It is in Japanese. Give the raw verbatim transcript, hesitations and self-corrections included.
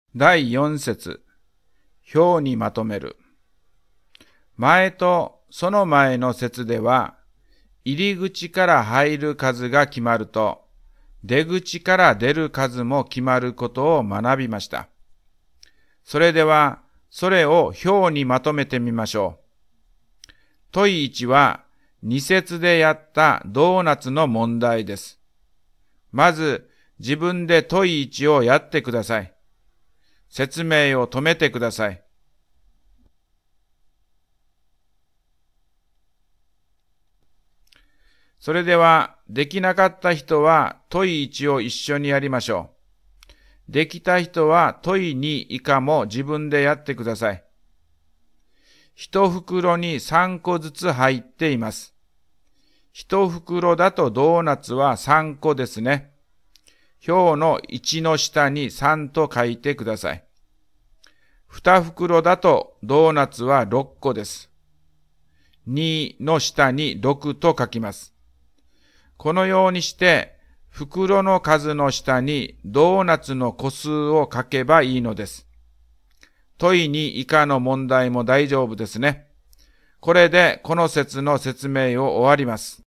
だいよん節、表にまとめる。前とその前の節では、入り口から入る数が決まると、出口から出る数も決まることを学びました。それでは、それを表にまとめてみましょう。問いいちは、に節でやったドーナツの問題です。まず、自分で問いいちをやってください。説明を止めてください。それでは、できなかった人は問いいちを一緒にやりましょう。できた人は問いに以下も自分でやってください。一袋にさんこずつ入っています。一袋だとドーナツはさんこですね。表のいちの下にさんと書いてください。二袋だとドーナツはろっこです。にの下にろくと書きます。このようにして、袋の数の下にドーナツの個数を書けばいいのです。問いに以下の問題も大丈夫ですね。これでこの節の説明を終わります。